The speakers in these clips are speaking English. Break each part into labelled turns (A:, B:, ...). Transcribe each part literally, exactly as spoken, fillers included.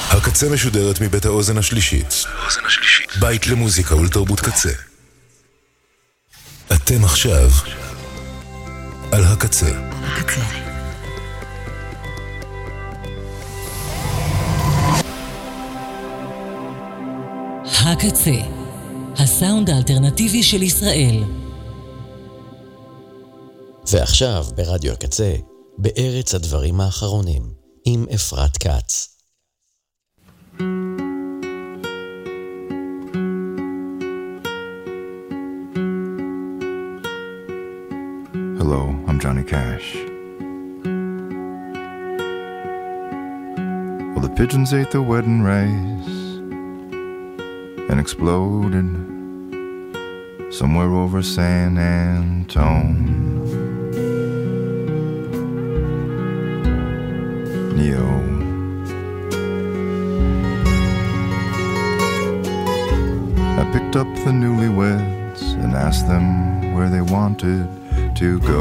A: הקצה משודרת מבית האוזן השלישית. בית למוזיקה ולתרבות קצה. אתם עכשיו על הקצה. הקצה.
B: הקצה, הסאונד האלטרנטיבי של ישראל.
C: ועכשיו ברדיו הקצה, בארץ הדברים האחרונים, עם אפרת קץ.
D: Hello, I'm Johnny Cash. Well, the pigeons ate the wedding rice and exploded somewhere over San Antonio. I picked up the newlyweds and asked them where they wanted to go.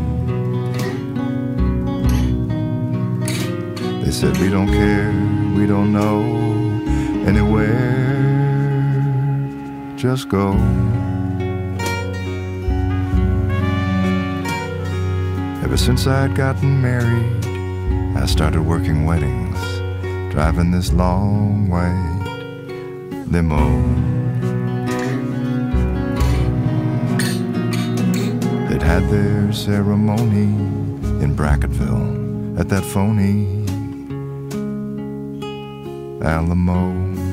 D: They said, we don't care, we don't know anywhere, just go. Ever since I'd gotten married, I started working weddings, driving this long white limo. They'd had their ceremony in Brackettville at that phony Alamo.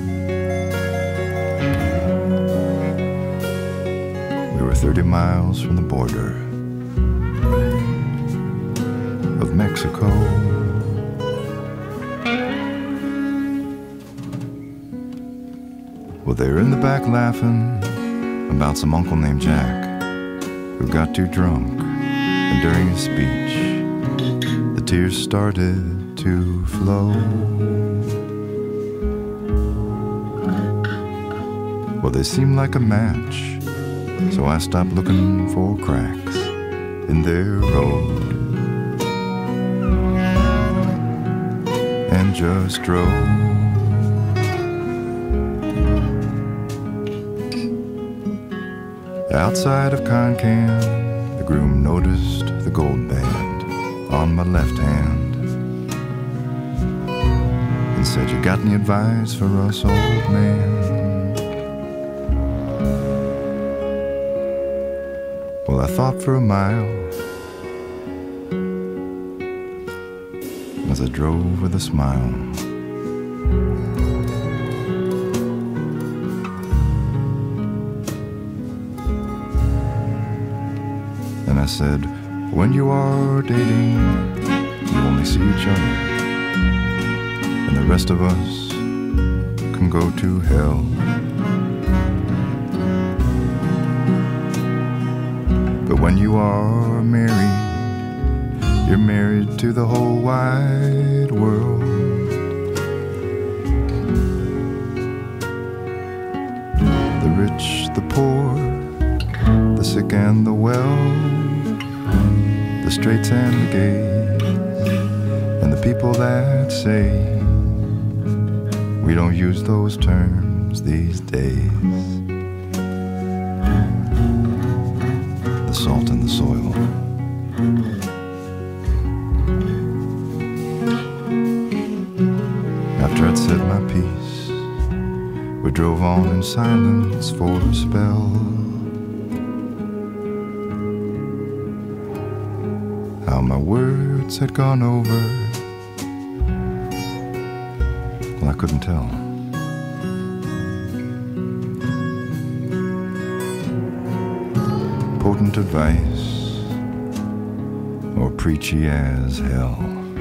D: We were thirty miles from the border of Mexico. Well, they were in the back laughing about some uncle named Jack who got too drunk, and during his speech the tears started to flow. Well, they seemed like a match, so I stopped looking for cracks in their road and just drove. Outside of Concan, the groom noticed the gold band on my left hand and said, you got any advice for us, old man? Well, I thought for a mile as I drove with a smile. I said, when you are dating, you only see each other, and the rest of us can go to hell. But when you are married, you're married to the whole wide world. The rich, the poor, the sick and the well, the straights and the gays, and the people that say we don't use those terms these days. The salt in the soil. After I'd said my piece, we drove on in silence for a spell. How my words had gone over, well, I couldn't tell. Potent advice, or preachy as hell.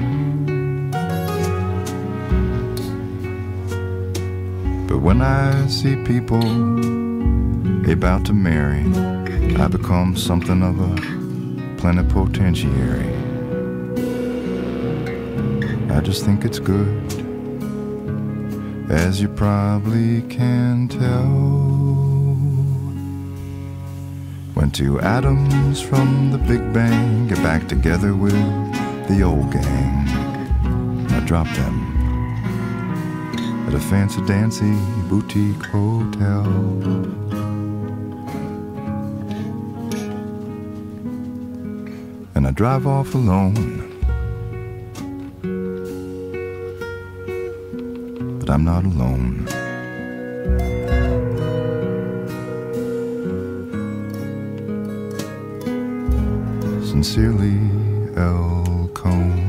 D: But when I see people about to marry, I become something of a plenipotentiary. I just think it's good, as you probably can tell, when two atoms from the Big Bang get back together with the old gang. I drop them at a fancy dancy boutique hotel. And I drive off alone, but I'm not alone. Sincerely, L. Cone.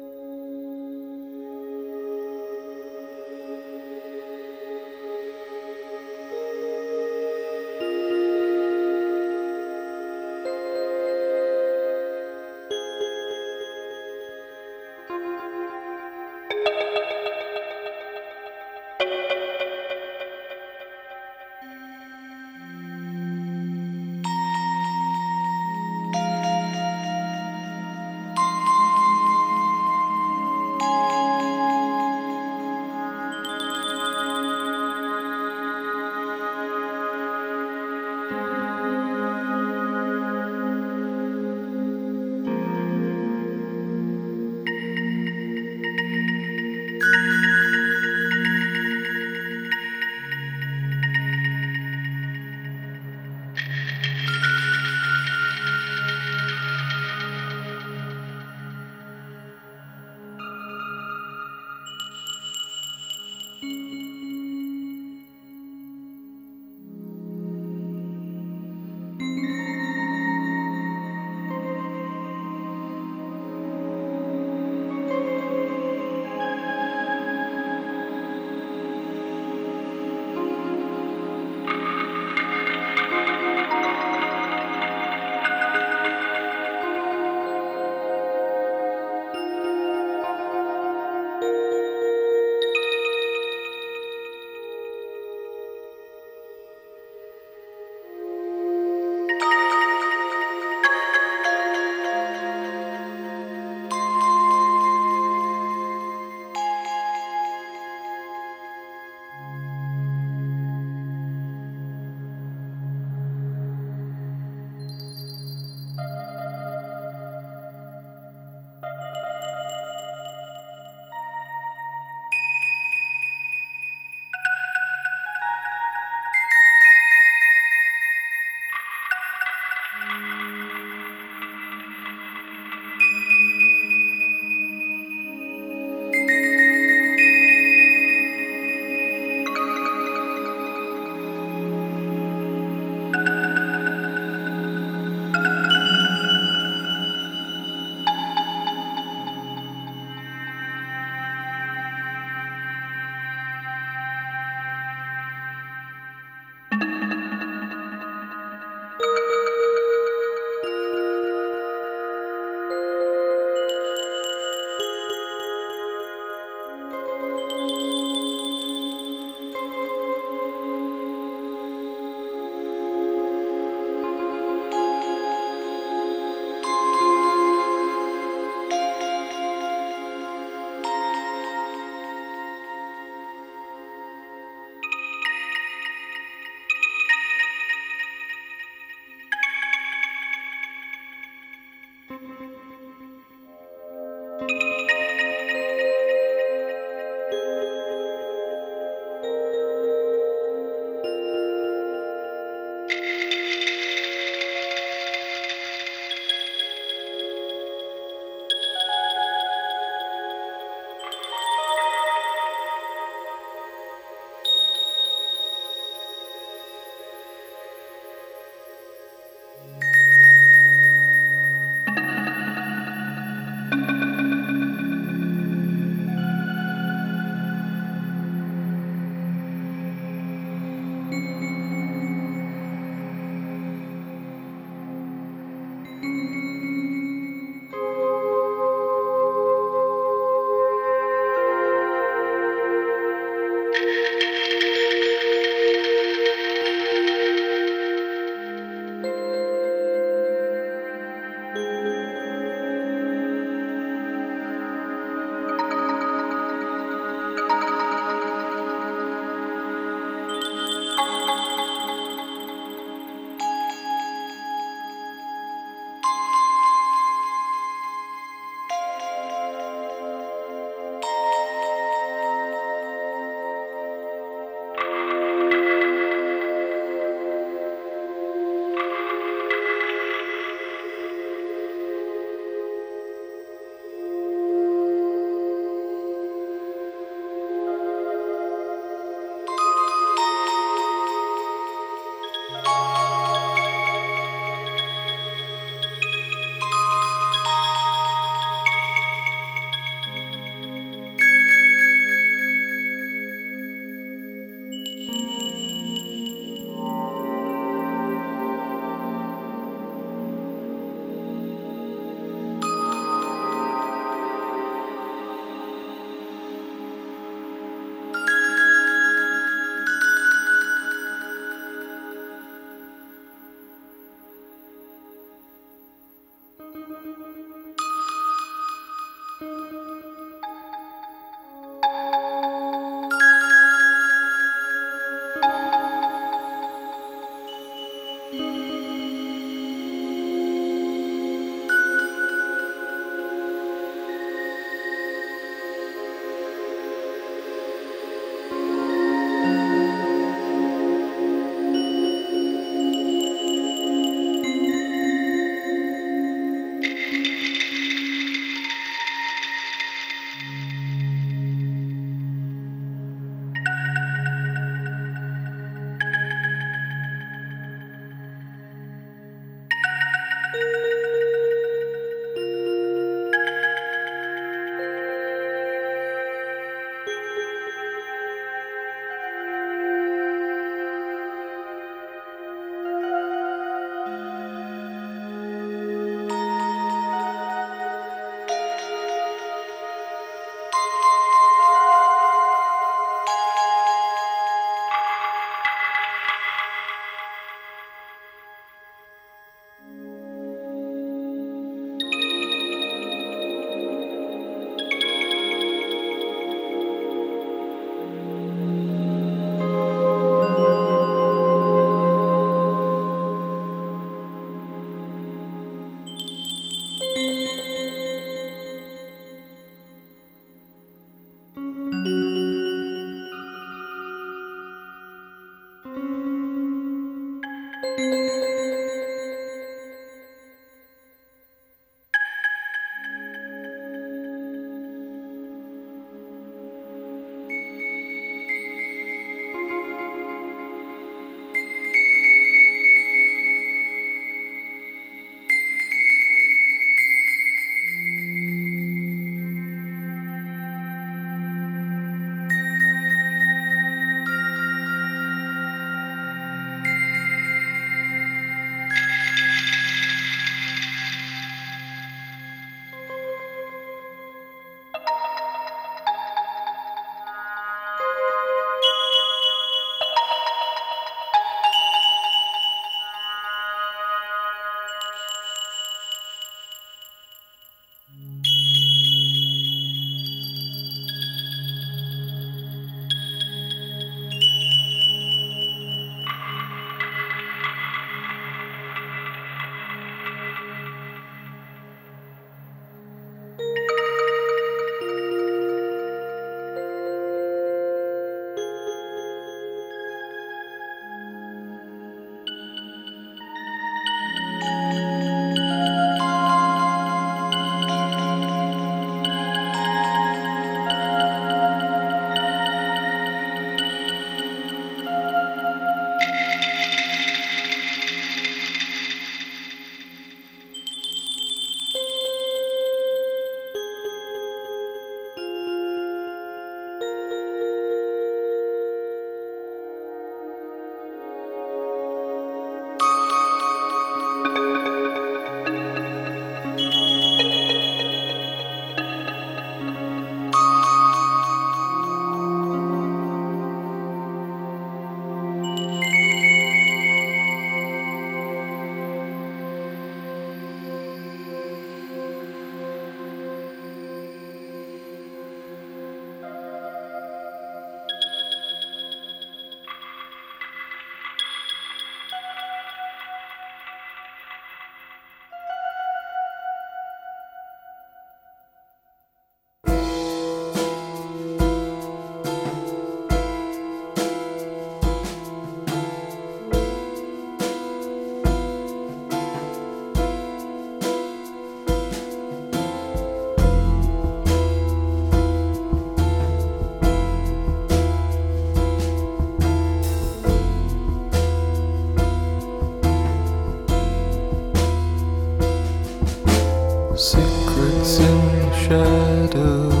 E: shadows.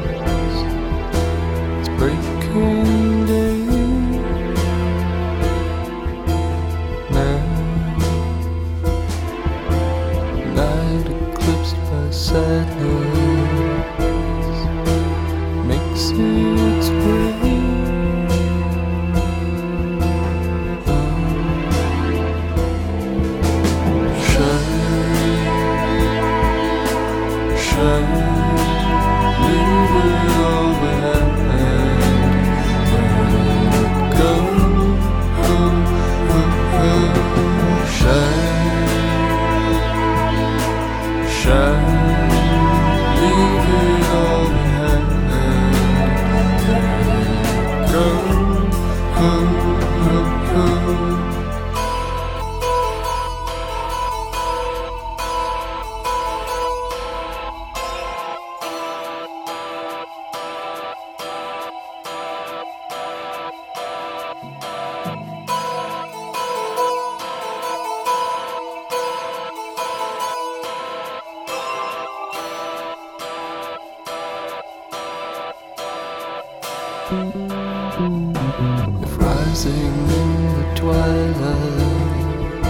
E: It's breaking day now. Night eclipsed by sadness makes its way. If rising in the twilight,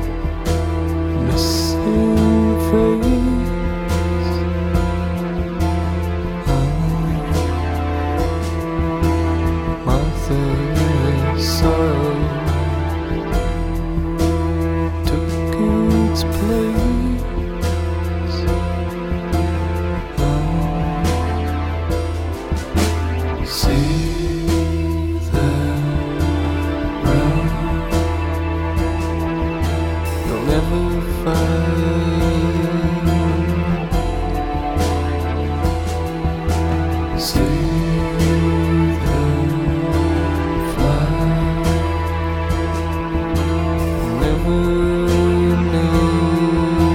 E: missing face, oh, Martha's sorrow took its place, oh, see. Never know.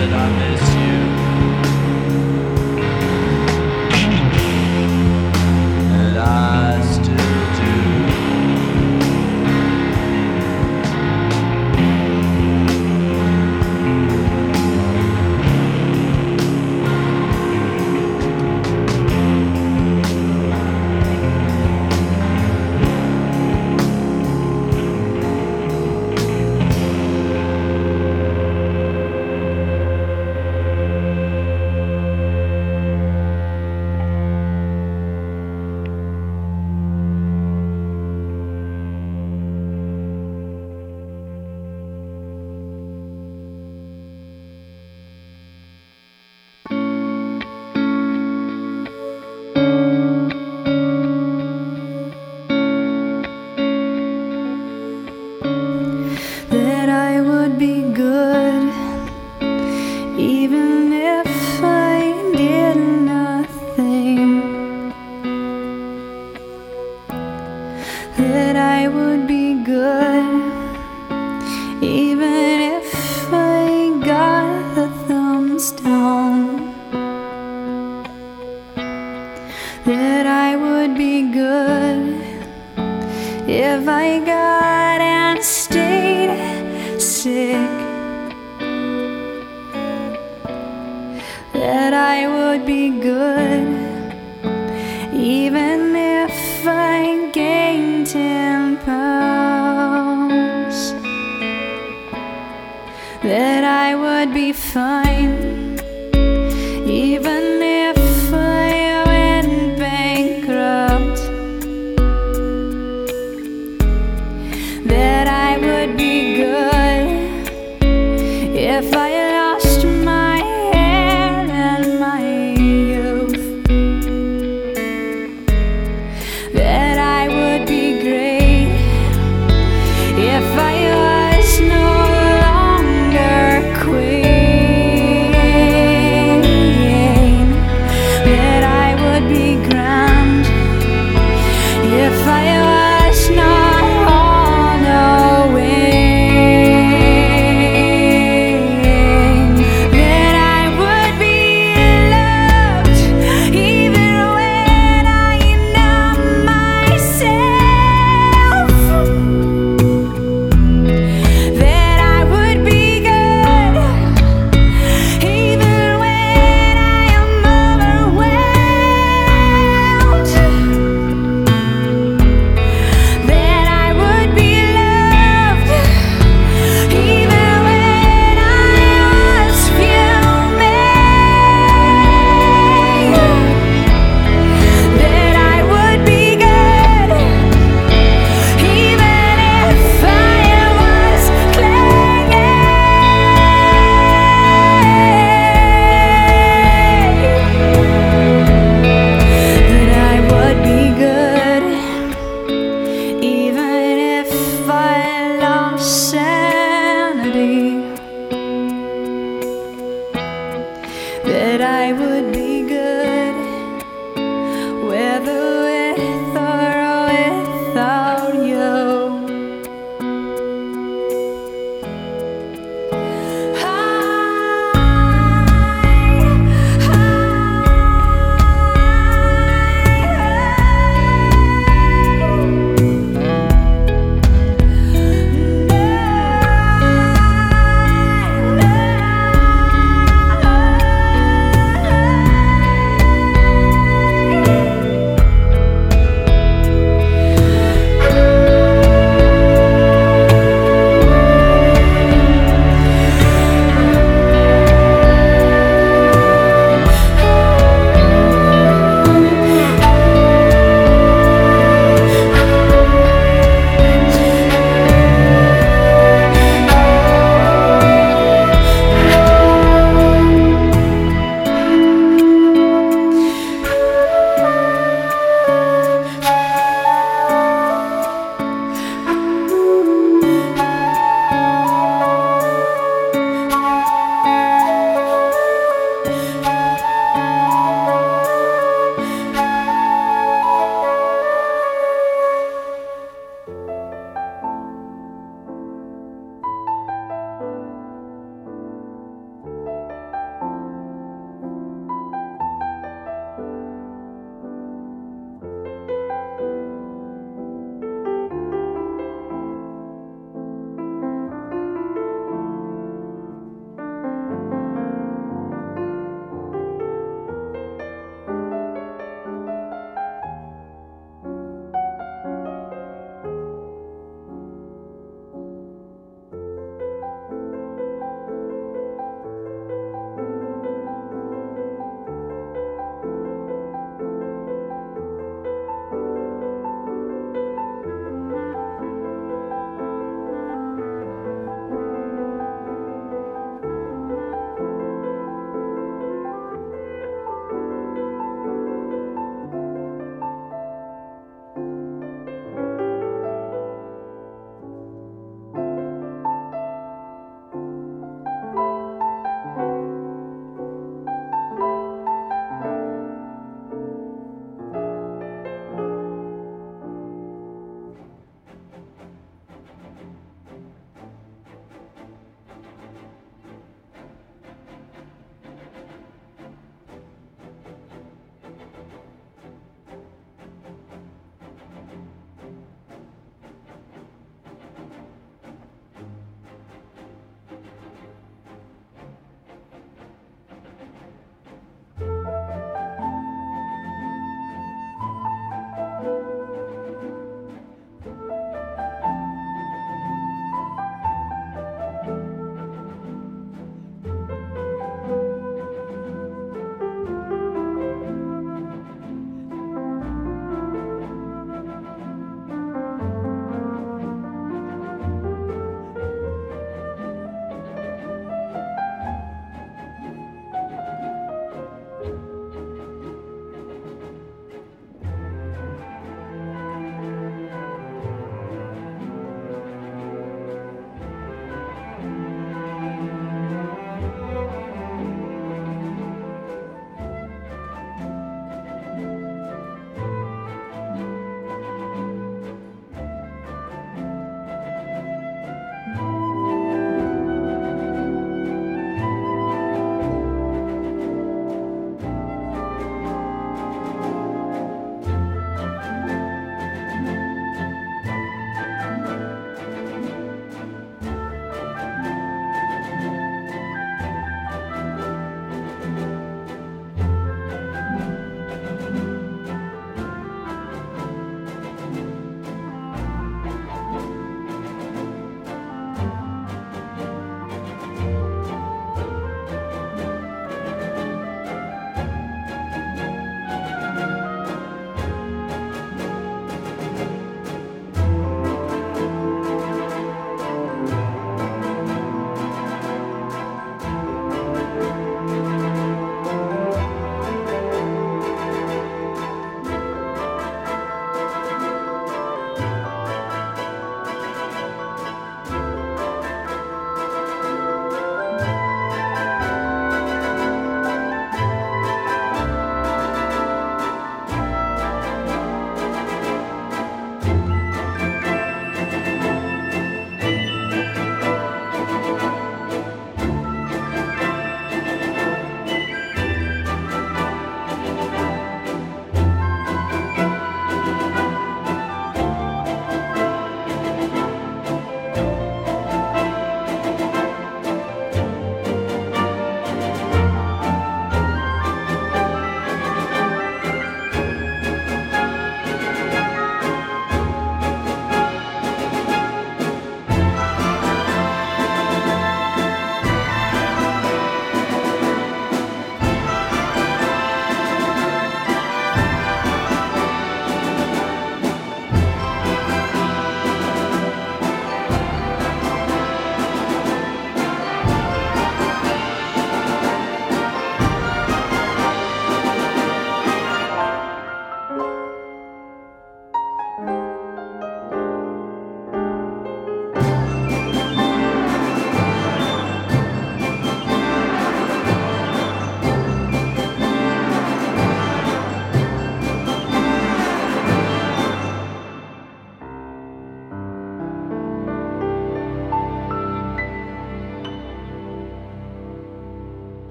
E: said I miss you. And I still do.
F: That I would be good, even if I did nothing. That I would be good, even if I got the thumbs down. That I would be good if I got and stayed sick. That I would be good even if I gained ten pounds. That I would be fine even if I went bankrupt. That I would be good if I lost my hair and my youth. That I would be great if I was no longer queen. That I would be grand if I was not all knowing. That I would be loved even when I numb myself. That I would be good even when I am overwhelmed. That I would be loved even when I was fuming. That I would be good even if I was clinging. That I would be good even if I lost sanity. That I would be good whether with or without you. I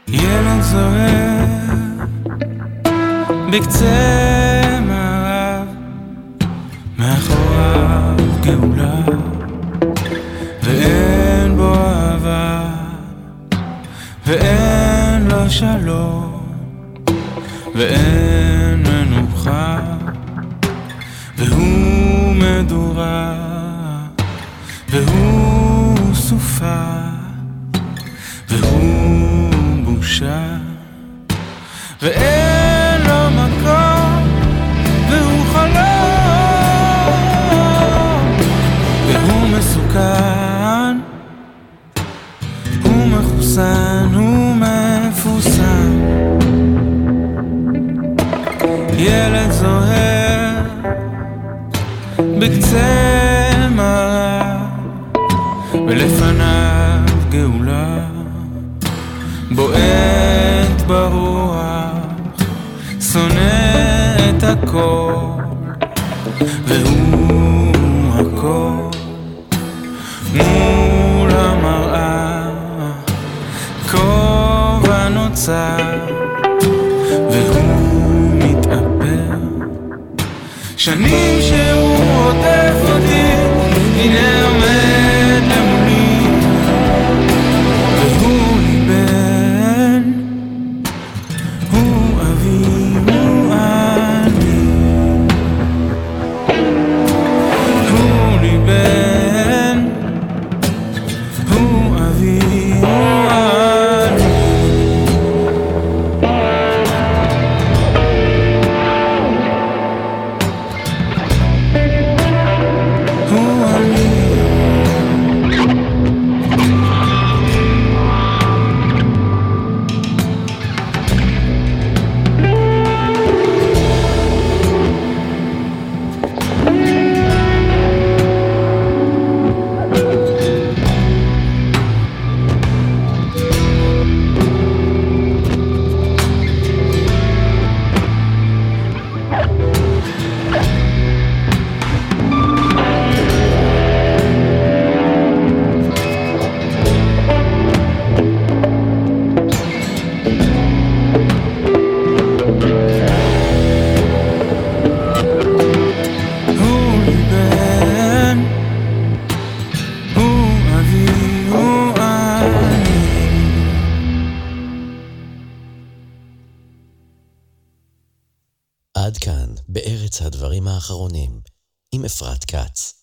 G: ילד זוהר בקצה מערב, מאחוריו גאולה ואין בו אהבה ואין לו שלום ואין מנוחה והוא מדורה והוא סופה והוא בושה ואין לו מקום והוא חלום והוא מסוכן, הוא מחוסן, הוא מפוסן. ילד זוהר בקצה מערב ולפניו גאולה בועט ברוח, שונא את הכל והוא הכל מול המראה, כובע נוצר והוא מתאפר. שנים שהוא רודף אותי, הנה עומד למולי והוא לי בן, הוא אבי, הוא אני, הוא לי בן, הוא אבי, הוא אני.
C: עד כאן בארץ הדברים האחרונים עם אפרת קץ.